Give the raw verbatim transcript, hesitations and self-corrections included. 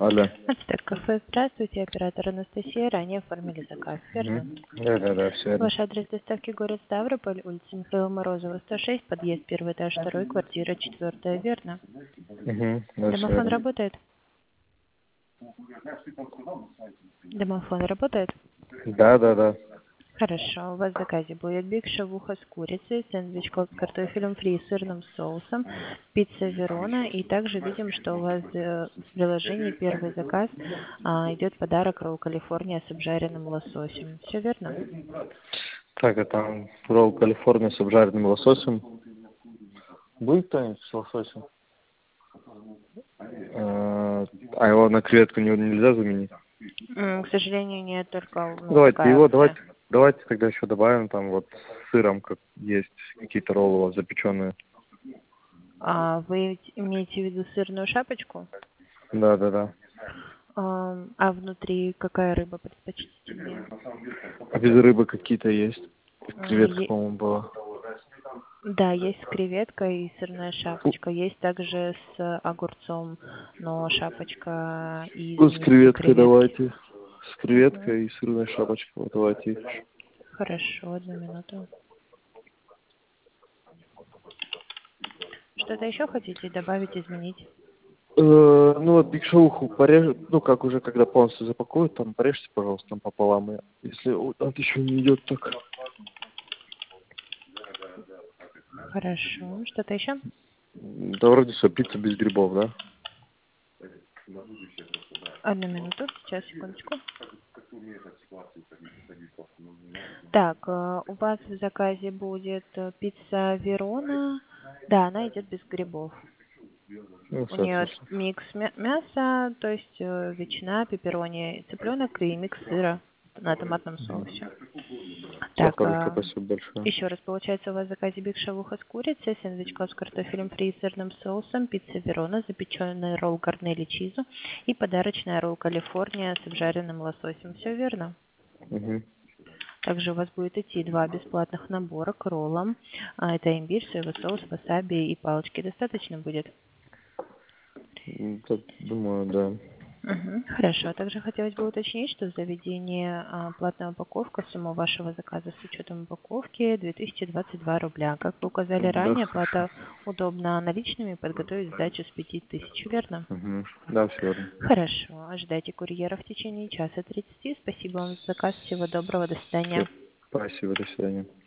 Алло. Ацтек кафе. Здравствуйте, оператор Анастасия. Ранее оформили заказ, верно? Мгм. Да, да, да, все верно. Ваш адрес доставки город Ставрополь, улица Михаила Морозова, сто шесть, подъезд первый этаж, второй, квартира четвертая, верно? Угу. Да, все Домофон верно. работает? Домофон работает? Да, да, да. Хорошо. У вас в заказе будет биг шавуха с курицей, сэндвич с картофелем фри и сырным соусом, пицца Верона. И также видим, что у вас э, в приложении первый заказ а, идет подарок ролл Калифорния с обжаренным лососем. Все верно? Так, а там ролл Калифорния с обжаренным лососем. Будет кто-нибудь с лососем? А а его на креветку не- нельзя заменить? М, К сожалению, нет, только ну, Давайте такая его, опция. давайте, давайте тогда еще добавим там вот с сыром, как есть какие-то роллы у вас запеченные. А вы имеете в виду сырную шапочку? Да, да, да. А, а внутри какая рыба предпочтительнее? А без рыбы какие-то есть? М, Креветка, е- по-моему, была. Да, есть с креветкой и сырная шапочка. Есть также с огурцом, но шапочка из Ну, с мяса креветкой креветки. давайте. С Мгм. креветкой и сырной шапочкой. Вот давайте. Хорошо, одну минуту. Что-то еще хотите добавить, изменить? Э, ну вот бигшоуху порежь, ну как уже когда полностью запакуют, там порежьте, пожалуйста, там пополам. И если вот это еще не идет так. Хорошо. Что-то еще? Да вроде все, пицца без грибов, да? Одну минуту. Сейчас, секундочку. Так, э, у вас в заказе будет э, пицца Верона. Да, она идет без грибов. Ну У все, нее отлично. микс мя- мяса, то есть э, ветчина, пепперони, цыпленок и микс сыра на томатном соусе. Все Так, хорошо, а, спасибо большое. еще раз, получается, у вас в заказе биг шавуха с курицей, сэндвич с картофелем фри и сырным соусом, пицца Верона, запеченный ролл гарнели чизу и подарочная ролл Калифорния с обжаренным лососем. Все верно? Угу. Также у вас будет идти два бесплатных набора к роллам. А, Это имбирь, соевый соус, васаби и палочки. Достаточно будет? Да, думаю, да. Мгм. Хорошо. Также хотелось бы уточнить, что в заведении а, платная упаковка, сумма вашего заказа с учетом упаковки две тысячи двадцать два рубля. Как вы указали Да, ранее, хорошо. оплата удобна наличными, подготовить сдачу с пяти тысяч, верно? Угу. Да, все верно. Хорошо. Ожидайте курьера в течение часа тридцати. Спасибо вам за заказ. Всего доброго. До Все. свидания. Спасибо, до свидания.